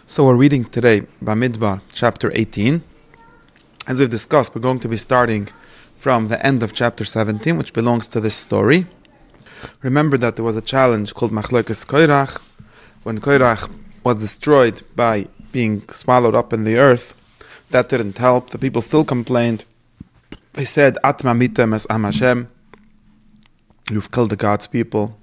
So we're reading today Bamidbar, chapter 18. As we've discussed, we're going to be starting from the end of chapter 17, which belongs to this story. Remember that there was a challenge called Machlokes Korach. When Korach was destroyed by being swallowed up in the earth, that didn't help. The people still complained. They said, Atma mitem es am Hashem. You've killed the God's people.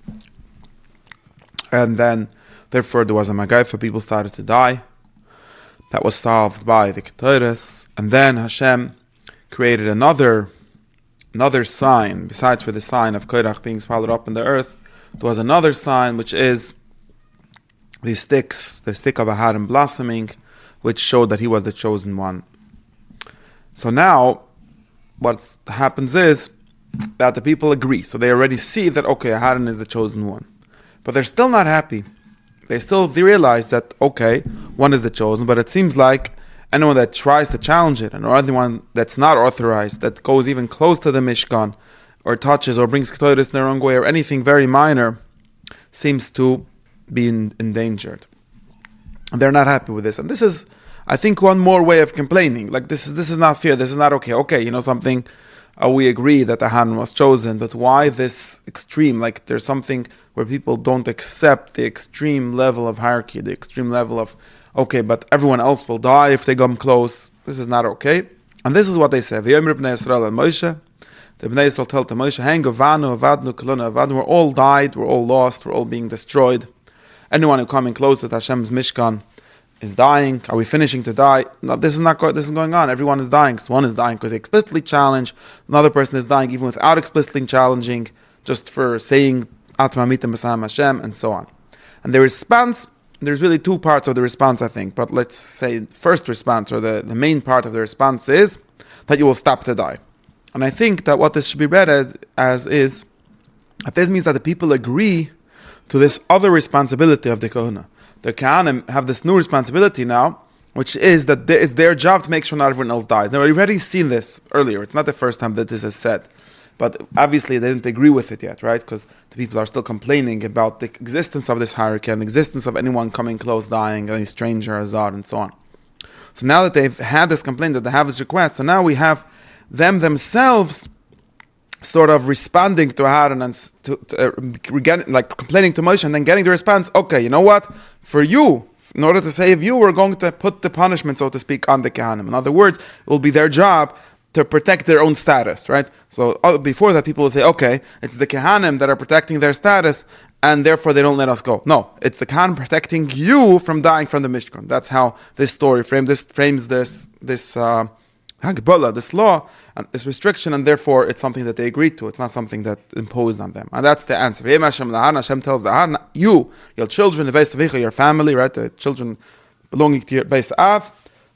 And then, therefore, there was a Magaifa. People started to die. That was solved by the Ketores. And then Hashem created another sign, besides for the sign of Korach being swallowed up in the earth. There was another sign, which is the stick of Aharon blossoming, which showed that he was the chosen one. So now, what happens is that the people agree. So they already see that, okay, Aharon is the chosen one. But they're still not happy. They realize that, okay, one is the chosen, but it seems like anyone that tries to challenge it, or anyone that's not authorized, that goes even close to the Mishkan, or touches or brings Ketores in the wrong way, or anything very minor, seems to be endangered. And they're not happy with this. And this is, I think, one more way of complaining. Like, this is not fair, this is not okay. Okay, you know something, we agree that Aharon was chosen, but why this extreme? Like, there's something where people don't accept the extreme level of hierarchy, the extreme level of, okay, but everyone else will die if they come close. This is not okay. And this is what they say. The Bnei Yisrael and Moshe, the Bnei Yisrael tell to Moshe, Hang avanu, avadnu, kolonu, avadnu, we're all died, we're all lost, we're all being destroyed. Anyone who coming close to Hashem's Mishkan is dying. Are we finishing to die? No, this is going on. Everyone is dying. So one is dying because they explicitly challenge. Another person is dying even without explicitly challenging, just for saying Atma mitem b'sam Hashem, and so on. And the response, there's really two parts of the response, I think. But let's say first response, or the main part of the response, is that you will stop to die. And I think that what this should be read as is that this means that the people agree to this other responsibility of the Kohuna. The Kohanim have this new responsibility now, which is that it's their job to make sure not everyone else dies. Now, we've already seen this earlier. It's not the first time that this is said. But obviously, they didn't agree with it yet, right? Because the people are still complaining about the existence of this hierarchy and the existence of anyone coming close dying, any stranger, azar, and so on. So now that they've had this complaint, that they have this request, so now we have them themselves sort of responding to Aharon and like complaining to Moshe, and then getting the response, okay, you know what? For you, in order to save you, we're going to put the punishment, so to speak, on the Kohanim. In other words, it will be their job to protect their own status, right? So before that, people will say, okay, it's the Kohanim that are protecting their status, and therefore they don't let us go. No, it's the Kohanim protecting you from dying from the Mishkan. That's how this story frames this Hagbala, this law, and this restriction, and therefore it's something that they agreed to. It's not something that imposed on them. And that's the answer. Hashem tells the Aharon, you, your children, your family, right, the children belonging to your Beis Av,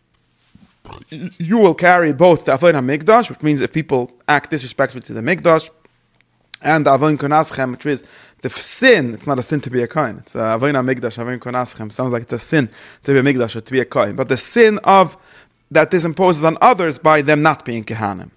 you will carry both the Avon HaMikdash, which means if people act disrespectfully to the Mikdash, and the Avon Konaschem, which is the sin. It's not a sin to be a Kohen. It's Avon HaMikdash, Avon Konaschem. Sounds like it's a sin to be a Mikdash or to be a Kohen. But the sin of that this imposes on others by them not being Kohanim.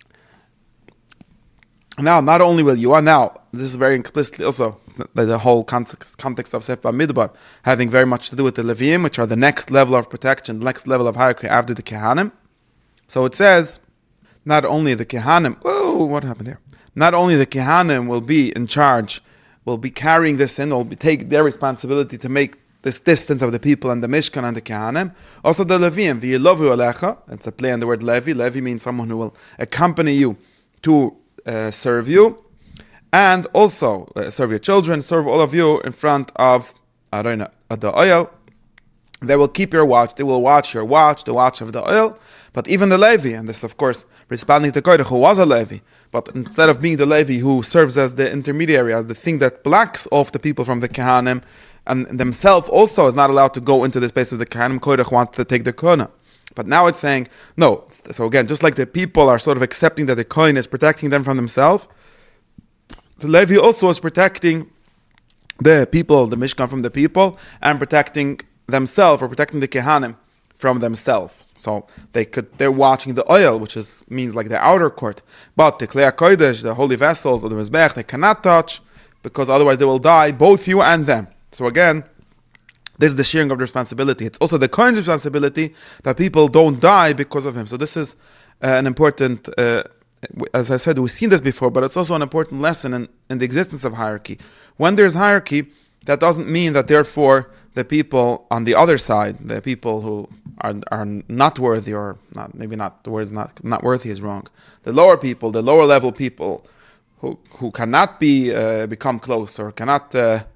Now, not only will you, now, this is very explicitly also the whole context of Sefer Bamidbar, having very much to do with the Leviim, which are the next level of protection, the next level of hierarchy after the Kohanim. So it says, not only the Kohanim, what happened there? Not only the Kohanim will be in charge, will be carrying this in, will take their responsibility to make this distance of the people and the Mishkan and the Kohanim. Also the Leviim, v'yilovu alecha, that's a play on the word Levi. Levi means someone who will accompany you to serve you, and also serve your children, serve all of you in front of the oil. They will keep your watch, they will watch your watch, the watch of the oil. But even the Levi, and this of course responding to Korach, who was a Levi, but instead of being the Levi who serves as the intermediary, as the thing that blocks off the people from the Kohanim, and themselves also is not allowed to go into the space of the Kohanim, Korach wants to take the Kohana. But now it's saying, no. So again, just like the people are sort of accepting that the Kohen is protecting them from themselves, the Levi also is protecting the people, the Mishkan from the people, and protecting themselves, or protecting the Kohanim from themselves. So they're watching the oil, which means like the outer court. But the Klei HaKodesh, the holy vessels of the Mizbech, they cannot touch, because otherwise they will die, both you and them. So again, This is the sharing of the responsibility. It's also the Kohen's responsibility that people don't die because of him. So this is an important, as I said, we've seen this before, but it's also an important lesson in the existence of hierarchy. When there's hierarchy, that doesn't mean that therefore the people on the other side, the people who are not worthy, or not, maybe not, the word's not worthy is wrong. The lower people, the lower level people who cannot become close or cannot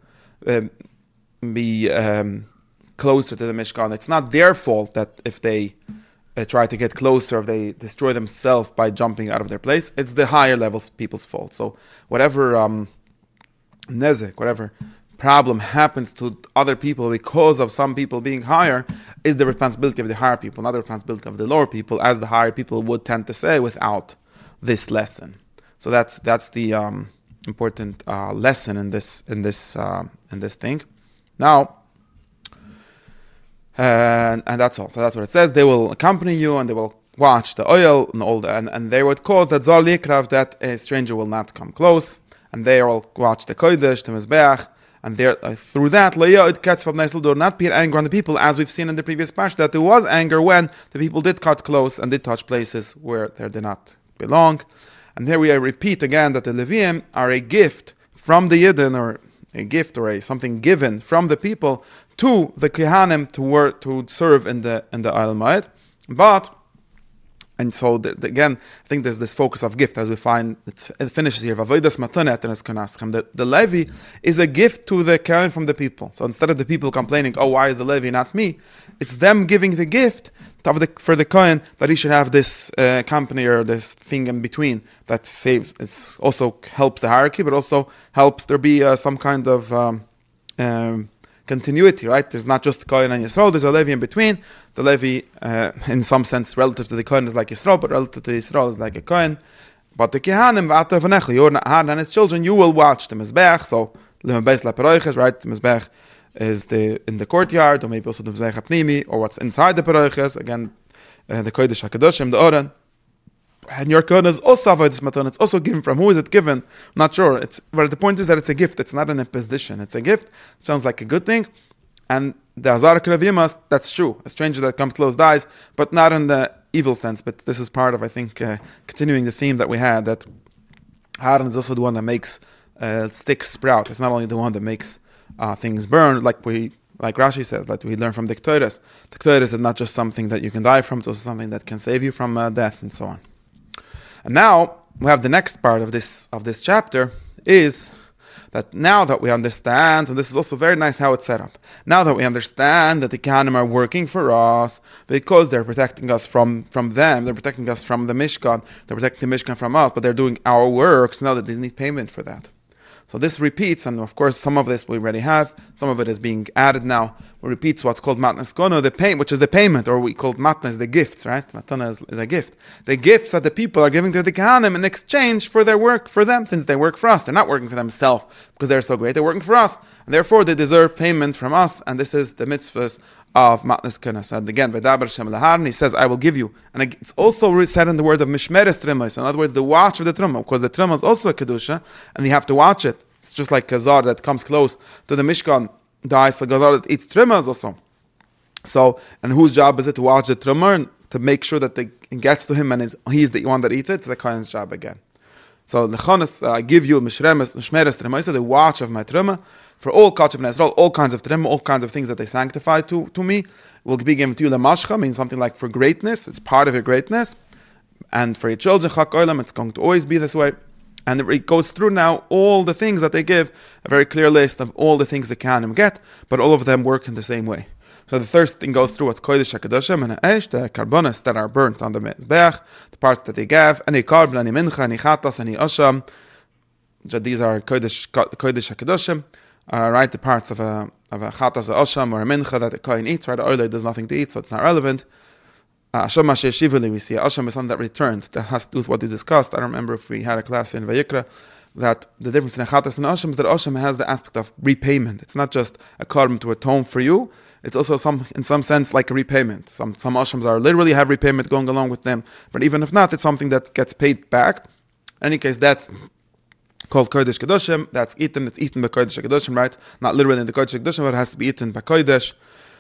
be closer to the Mishkan. It's not their fault that if they try to get closer, if they destroy themselves by jumping out of their place, it's the higher levels people's fault. So whatever nezek, whatever problem happens to other people because of some people being higher is the responsibility of the higher people, not the responsibility of the lower people, as the higher people would tend to say without this lesson. So that's the important lesson in this thing. Now, and that's all. So that's what it says. They will accompany you and they will watch the oil and all that, and they would cause that Zar Likrav, that a stranger will not come close, and they will watch the Kodesh, the Mizbeach, and there through that it cuts from do not be anger on the people, as we've seen in the previous parsha that there was anger when the people did cut close and did touch places where they did not belong. And here we repeat again that the Leviim are a gift from the Yidden, or a gift or something given from the people to the Kehanim to serve in the Oil Moed. And so again, I think there's this focus of gift, as we find it finishes here. The Levi is a gift to the Kohen from the people. So instead of the people complaining, "Oh, why is the Levi not me?" It's them giving the gift for the Kohen that he should have this company or this thing in between that saves. It also helps the hierarchy, but also helps there be some kind of continuity, right? There's not just the Kohen and Yisrael, there's a Levi in between. The Levi, in some sense, relative to the Kohen is like Yisrael, but relative to Yisrael is like a Kohen. But the Kehanim, Aaron and his children, you will watch the Mizbeach. So, right? The Mizbeach is in the courtyard, or maybe also the Mizbeach HaPnimi, or what's inside the Paroiches. Again, the Kodesh HaKadoshim, the Oren. And your Kohen is also avodas matan. It's also given from who is it given? I'm not sure. But the point is that it's a gift. It's not an imposition. It's a gift. It sounds like a good thing. And the Azar Kravimas, that's true. A stranger that comes close dies, but not in the evil sense. But this is part of, I think, continuing the theme that we had, that Aaron is also the one that makes sticks sprout. It's not only the one that makes things burn, like Rashi says, like we learn from the Ketores. The Ketores is not just something that you can die from, it's also something that can save you from death and so on. And now we have the next part of this chapter, is that now that we understand, and this is also very nice how it's set up, now that we understand that the Kehanim are working for us because they're protecting us from them, they're protecting us from the Mishkan, they're protecting the Mishkan from us, but they're doing our work, so now that they need payment for that. So this repeats, and of course some of this we already have, some of it is being added now. It repeats what's called matnas kono, the payment, which is the payment, or we call matnas, the gifts, right? Matana is a gift. The gifts that the people are giving to the Kehanim in exchange for their work for them, since they work for us. They're not working for themselves because they're so great, they're working for us. And therefore they deserve payment from us, and this is the mitzvahs of matnas kono. And again, V'daber Shem Laharn, he says, I will give you. And it's also said in the word of mishmeres truma, in other words, the watch of the truma, because the truma is also a kedusha, and you have to watch it. It's just like a Zar that comes close to the Mishkan dies, like a Zar that eats trimmers also. So, and whose job is it to watch the trimmer and to make sure that it gets to him and he's the one that eats it? It's the Kohen's job again. So, I give you Mishmeres Trima, the watch of my trimmer, for all Kachim and Israel, all kinds of trimmer, all kinds of things that they sanctify to me, will be given to you. Lamashcha means something like for greatness, it's part of your greatness. And for your children, Chak Olam, it's going to always be this way. And it goes through now all the things that they give, a very clear list of all the things the Kehanim get, but all of them work in the same way. So the first thing goes through what's Kodesh HaKadoshim and Ha'esh, the karbonos that are burnt on the Mizbeach, the parts that they give, any karbon, any mincha, any chatas, any asham. These are Kodesh HaKadoshim, right? The parts of a chatas, a asham, or a mincha that the Kohen eats, right? The oil does nothing to eat, so it's not relevant. Asham Shivuli, we see Asham is something that returned. That has to do with what we discussed. I don't remember if we had a class in Vayikra that the difference between Chatas and Asham is that Asham has the aspect of repayment. It's not just a karm to atone for you. It's also in some sense like a repayment. Some Ashams are literally have repayment going along with them. But even if not, it's something that gets paid back. In any case, that's called Kodesh Kedoshim. That's eaten. It's eaten by Kodesh Kedoshim, right? Not literally in the Kodesh Kedoshim, but it has to be eaten by Kodesh,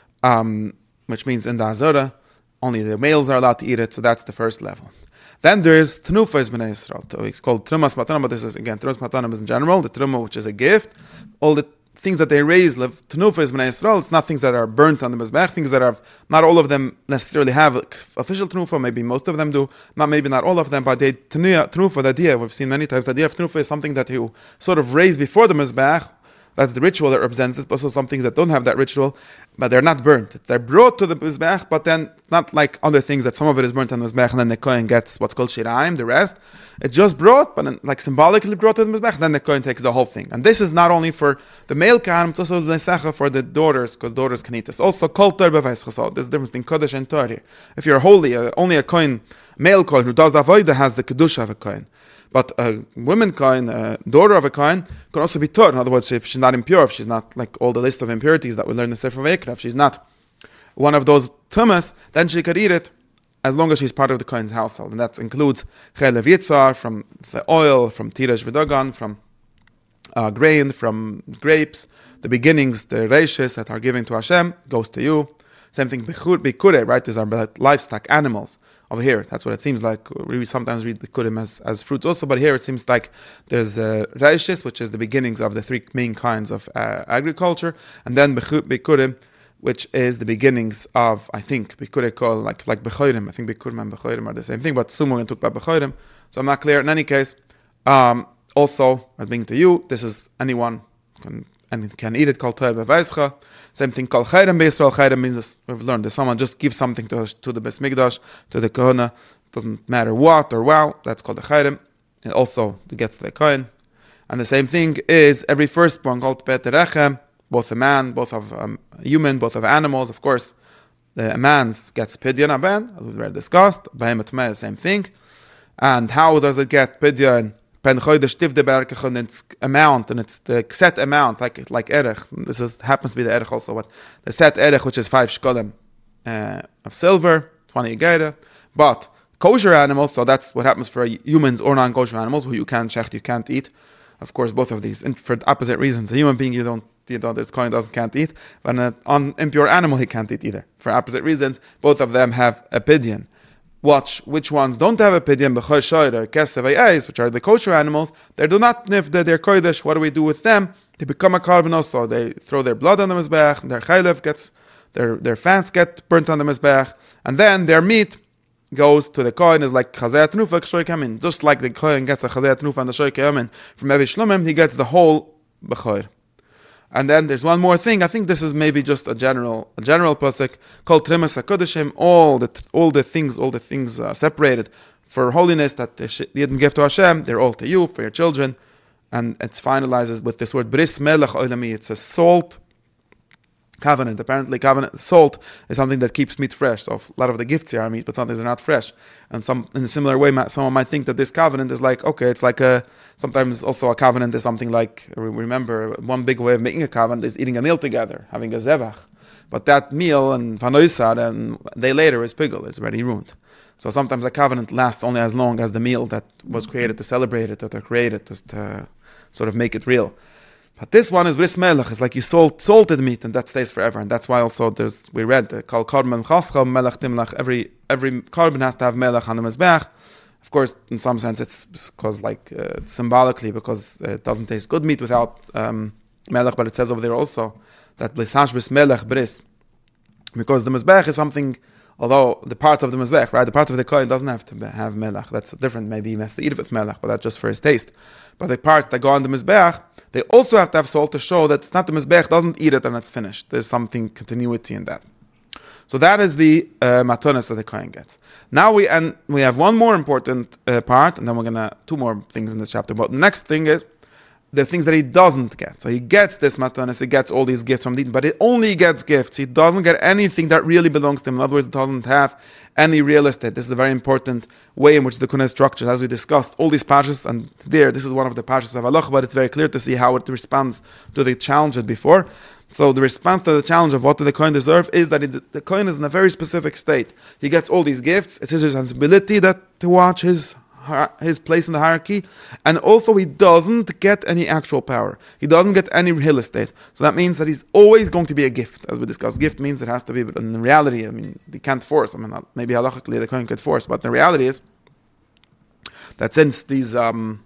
which means in the Azara. Only the males are allowed to eat it, so that's the first level. Then there is Tenufos B'nai Yisrael. So it's called Trumas Matanim, but this is, again, Trumas Matanim is in general, the Truma, which is a gift. All the things that they raise, Tenufos B'nai Yisrael, it's not things that are burnt on the Mizbech, things that are, not all of them necessarily have official Tenufa, maybe most of them do, maybe not all of them, but they, Tenufa, the idea, we've seen many times, the idea of Tenufa is something that you sort of raise before the Mizbech. That's the ritual that represents this, but also some things that don't have that ritual, but they're not burnt. They're brought to the Mizbech, but then not like other things that some of it is burnt on the Mizbech, and then the Kohen gets what's called Shiraim, the rest. It's just brought, but then, like symbolically brought to the Mizbech, then the Kohen takes the whole thing. And this is not only for the male Kohen, it's also the Nesecha for the daughters, because daughters can eat this. Also, Kol Tor B'Vaischa, so there's a difference between Kodesh and Tor here. If you're holy, only a Kohen, male Kohen who does the Avodah has the Kedusha of a Kohen. But a woman Kohen, a daughter of a Kohen, can also be Tor. In other words, if she's not impure, if she's not like all the list of impurities that we learn in the Sefer Vayikra, if she's not one of those tumas, then she could eat it as long as she's part of the Kohen's household. And that includes Chelev Yitzar, from the oil, from Tiresh V'Dagan, from grain, from grapes, the beginnings, the reishes that are given to Hashem, goes to you. Same thing, Bikure, right? These are livestock, animals. Over here, that's what it seems like. We sometimes read Bikurim as fruits also, but here it seems like there's Reishis, which is the beginnings of the three main kinds of agriculture, and then Bikurim, which is the beginnings of, I think, Bikurim called like Bechorim. I think Bikurim and Bechorim are the same thing, but soon we're going to talk about Bechorim, so I'm not clear. In any case, also, I bring to you, this is anyone can eat it, called Toeh B'Vaischa. Same thing called Chayrim B'Yisrael. Chayrim means, we've learned, that someone just gives something to the Beis Mikdash, to the Kohana, doesn't matter what or wow, that's called the Chayrim. It also gets to the Kohen. And the same thing is every firstborn called Bet Rechem, both a man, both of a human, both of animals. Of course, the man's gets Pidyon Aben, as we've already discussed. Behemoth Meh, same thing. And how does it get Pidyon? Pen Chodesh Tivde Berkach, and its amount, and it's the set amount, like Erech. This happens to be the Erech also, but the set Erech, which is 5 shkolim of silver, 20 geira. But kosher animals, so that's what happens for humans or non-kosher animals, who you can't shecht, you can't eat. Of course, both of these, for opposite reasons. A human being, there's Kohen can't eat, but an impure animal, he can't eat either. For opposite reasons, both of them have a pidyon. Watch which ones don't have a pidyon, b'chol shoyr, kesev ayis, which are the kosher animals. They do not nifda, they're kodesh. What do we do with them? They become a carbon also. They throw their blood on the mizbech, their chaylev gets, their fats get burnt on the mizbech, and then their meat goes to the Kohen, is like chazei atnufa kshoy kamin. Just like the Kohen gets a chazei atnufa and the shoy kamin from Evi Shlomim, he gets the whole b'chol. And then there's one more thing. I think this is maybe just a general pasuk called Trimas HaKodeshim. All the things separated for holiness that they didn't give to Hashem, they're all to you, for your children. And it finalizes with this word Bris Melech Oilami. It's a salt covenant. Apparently, salt is something that keeps meat fresh. So a lot of the gifts here are meat, but sometimes they're not fresh. And in a similar way, someone might think that this covenant is like, okay, it's like sometimes also a covenant is something like, remember, one big way of making a covenant is eating a meal together, having a zevach. But that meal and vanoisar, and a day later is pigul, it's already ruined. So sometimes a covenant lasts only as long as the meal that was created to celebrate it, or to create it, just to sort of make it real. But this one is bris melech. It's like you salted meat, and that stays forever. And that's why also we read called korban chaschal melech dimlach. Every korban has to have melech on the mizbech. Of course, in some sense, it's because symbolically, because it doesn't taste good meat without melech. But it says over there also that blisash bris melech bris, because the mizbech is something. Although the part of the mizbech, right, the part of the kohen doesn't have to have melech. That's different. Maybe he has to eat it with melech, but that's just for his taste. But the parts that go on the mizbech, they also have to have salt to show that it's not the mizbech doesn't eat it and it's finished. There's something continuity in that. So that is the matonis that the kohen gets. Now we have one more important part, and then we're gonna two more things in this chapter. But the next thing is the things that he doesn't get. So he gets this matanis, he gets all these gifts from the, but he only gets gifts. He doesn't get anything that really belongs to him. In other words, it doesn't have any real estate. This is a very important way in which the Kunez structures, as we discussed, all these pashas, and this is one of the pashas of Halach, but it's very clear to see how it responds to the challenges before. So the response to the challenge of what do the Kohen deserve is that the Kohen is in a very specific state. He gets all these gifts. It's his responsibility to watch his his place in the hierarchy, and also he doesn't get any actual power. He doesn't get any real estate. So that means that he's always going to be a gift, as we discussed. Gift means it has to be, but in reality, I mean, they can't force. I mean, maybe halachically the kohen could force, but the reality is that since these matnas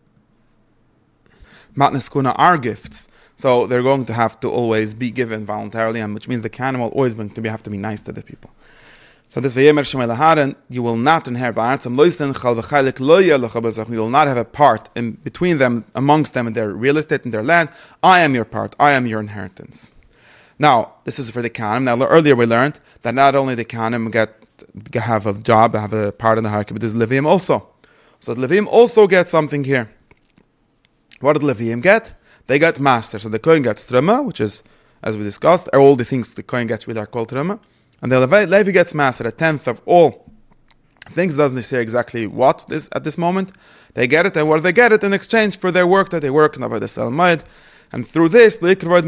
kuna are gifts, so they're going to have to always be given voluntarily, and which means the kohen will always have to be nice to the people. So this Vayemer Shemay Laharen, you will not inherit ba'aretzam loisen chal v'chaylik lo yelecha b'zach. You will not have a part in between them, amongst them, in their real estate, in their land. I am your part. I am your inheritance. Now, this is for the Kahanim. Now, earlier we learned that not only the Kahanim have a job, have a part in the hierarchy, but there's Leviim also. So the Leviim also get something here. What did Leviim get? They got master. So the Kohen gets Truma, which is, as we discussed, are all the things the Kohen gets really are called Truma. And the Levi gets master, a tenth of all things. Doesn't say exactly what this at this moment. They get it, and what do they get it in exchange for their work that they work in Avodas Salmod. And through this, it won't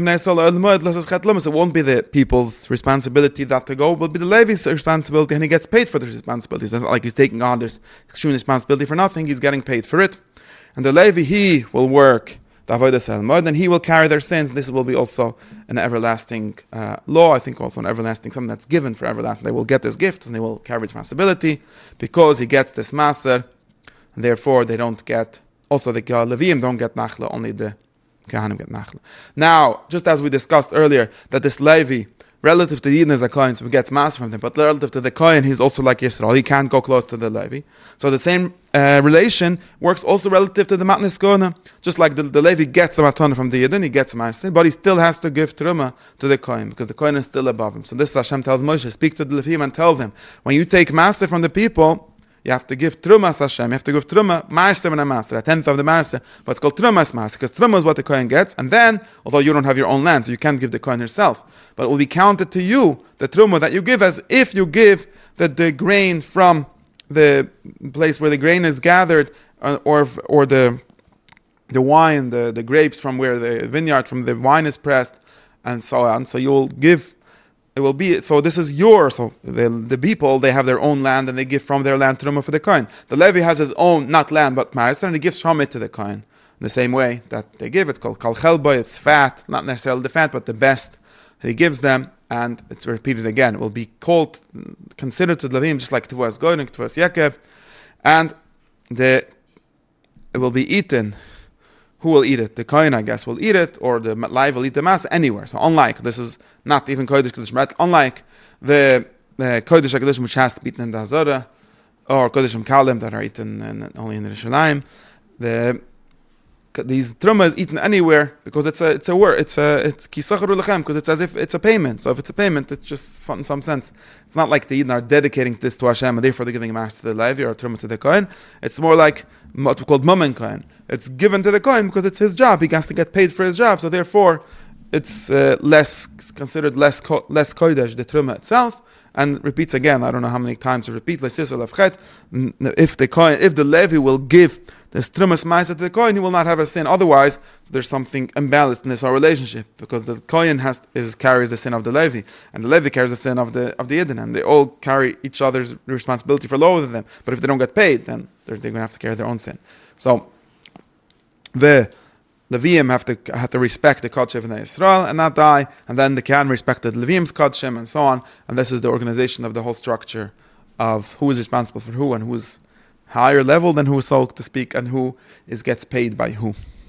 be the people's responsibility that to go, it will be the Levi's responsibility, and he gets paid for the responsibilities. It's not like he's taking on this extreme responsibility for nothing, he's getting paid for it. And the Levi, he will work the Avodas Salmod, and he will carry their sins. This will be also an everlasting law, I think also an everlasting, something that's given for everlasting. They will get this gift, and they will carry responsibility, because he gets this maser, and therefore they don't get, also the Leviim don't get nachla, only the Kahanim get nachla. Now, just as we discussed earlier, that this Levi, relative to the Yidden is a Kohen, so he gets mass from him, but relative to the Kohen, he's also like Yisrael. He can't go close to the Levi. So the same relation works also relative to the Matnas Kona. Just like the Levi gets a matana from the Yidden, he gets mass, but he still has to give Truma to the Kohen, because the Kohen is still above him. So this Hashem tells Moshe, speak to the Levim and tell them, when you take master from the people, you have to give Truma Hashem. You have to give Truma, Master and a Master, a tenth of the Master. But it's called Truma's Master, because Truma is what the Kohen gets. And then, although you don't have your own land, so you can't give the Kohen yourself, but it will be counted to you, the Truma that you give, as if you give the grain from the place where the grain is gathered, or the wine, the grapes from where the vineyard, from the wine is pressed, and so on. So you'll give. It will be, so this is yours. So the people, they have their own land, and they give from their land Truma for the Kohen. The Levi has his own, not land, but Ma'aser, and he gives from it to the Kohen. In the same way that they give, it's called Kal Chelboy, it's fat, not necessarily the fat, but the best he gives them, and it's repeated again. It will be called, considered to the Levim, just like Tuvas Goyn and Tuvas Yaakov, and it will be eaten. Who will eat it? The Kohen, I guess, will eat it, or the Levi will eat the mass anywhere. So unlike, this is not even Kodesh Kedushim, right? Unlike the Kodesh Kedushim, which has to be eaten in the Hazorah, or Kodesh Kalim that are eaten only in the Risholayim, these Truma is eaten anywhere, because it's a word, it's Kisacharu Lechem, because it's as if it's a payment. So if it's a payment, it's just in some sense. It's not like the Yidden are dedicating this to Hashem, and therefore they're giving a mass to the Levi or Truma to the Kohen. It's more like what we call Mammon Kohen. It's given to the Kohen because it's his job. He has to get paid for his job. So therefore, it's considered less Kodesh, the Truma itself. And repeats again, I don't know how many times to repeat, if the Levi will give this Trumas Ma'aser to the Kohen, he will not have a sin. Otherwise, there's something imbalanced in this whole relationship, because the Kohen carries the sin of the Levi, and the Levi carries the sin of the Yidden, and they all carry each other's responsibility for lower than them. But if they don't get paid, then they're going to have to carry their own sin. So the Leviim have to respect the Kodshim of Israel and not die, and then the Kohen respected Leviim's Kodshim and so on. And this is the organization of the whole structure of who is responsible for who, and who is higher level than who, so to speak, and who gets paid by who.